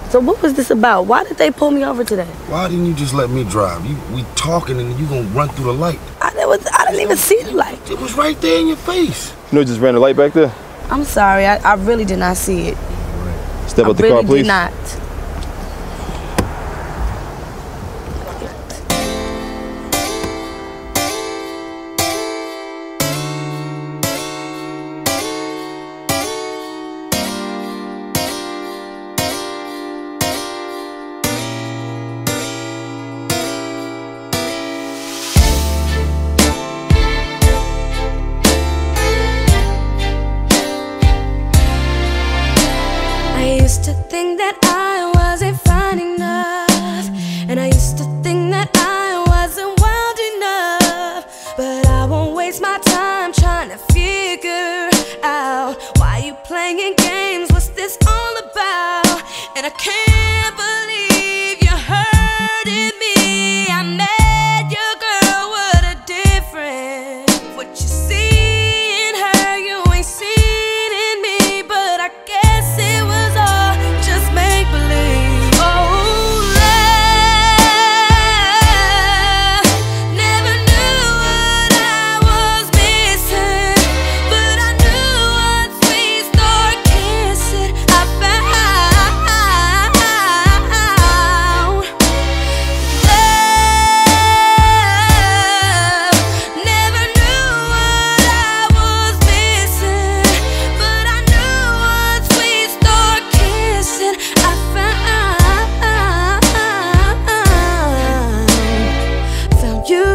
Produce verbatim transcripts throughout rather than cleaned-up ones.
So what was this about? Why did they pull me over today? Why didn't you just let me drive? You, we talking and you gonna run through the light. I, was, I didn't even see the light. It was right there in your face. You know, just ran the light back there? I'm sorry, I, I really did not see it. Step out the really car, please. Did not. I used to think that I wasn't fine enough, and I used to think that I wasn't wild enough. But I won't waste my time trying to figure out why you playing games, what's this all about? And I can't believe you're hurting me. I met your girl, what a difference. What you see in her, you ain't seen in me. But I guess it was all just make believe. Oh, love, never knew what I was missing, but I knew once we start kissing, I found love. Never knew what I was missing, but I knew once we start kissing, I found found you.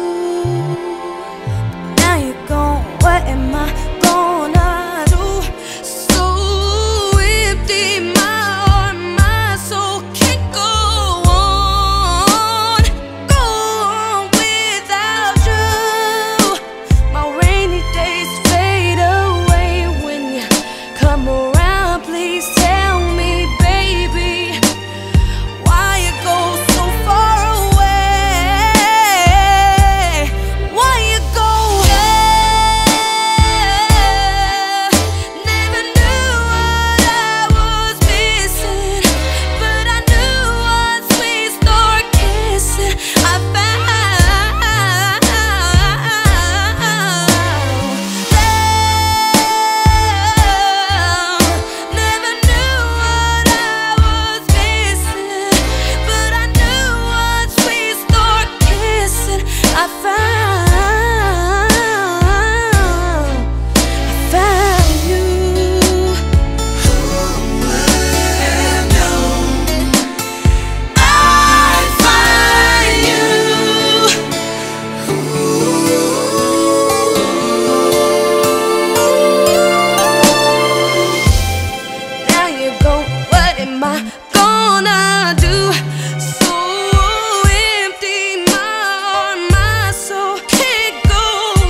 Now you're gone, what am I gonna do? So empty, my heart, my soul can't go on, go on without you. My rainy days fade away when you come around. Please tell me, baby, why you go so far away? Why you go? Never knew what I was missing, but I knew once we start kissing, I found love. Never knew what I was missing, but I knew once we start kissing, I found, I found you. I find you. Now you go, what am I gonna do? So empty, my heart, my soul can't go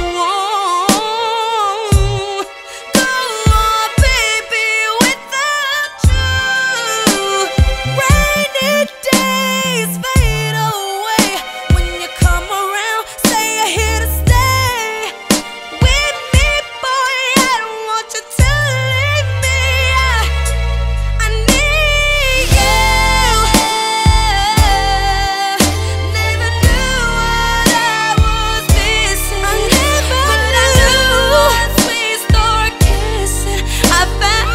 on, go on, baby, without you. Rainy days fade away when you come around. Say you're here to stay with me, boy. I don't want you to leave me. I, I need you. Never knew what I was missing, but I knew once we start kissing, I found.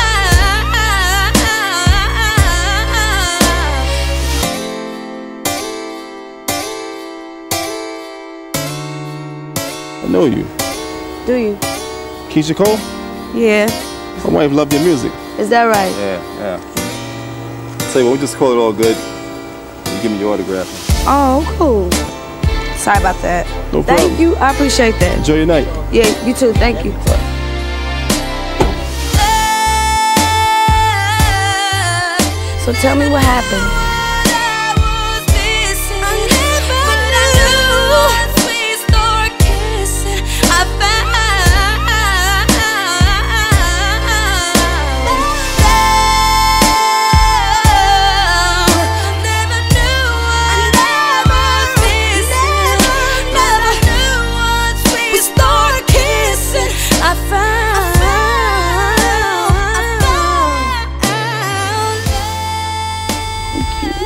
I know you. Do you? Keisha Cole? Yeah. My wife loved your music. Is that right? Yeah, yeah. Tell you what, we just call it all good. You give me your autograph. Oh, cool. Sorry about that. No Thank problem. you. I appreciate that. Enjoy your night. Yeah, you too. Thank you. So tell me what happened. I found Thank you.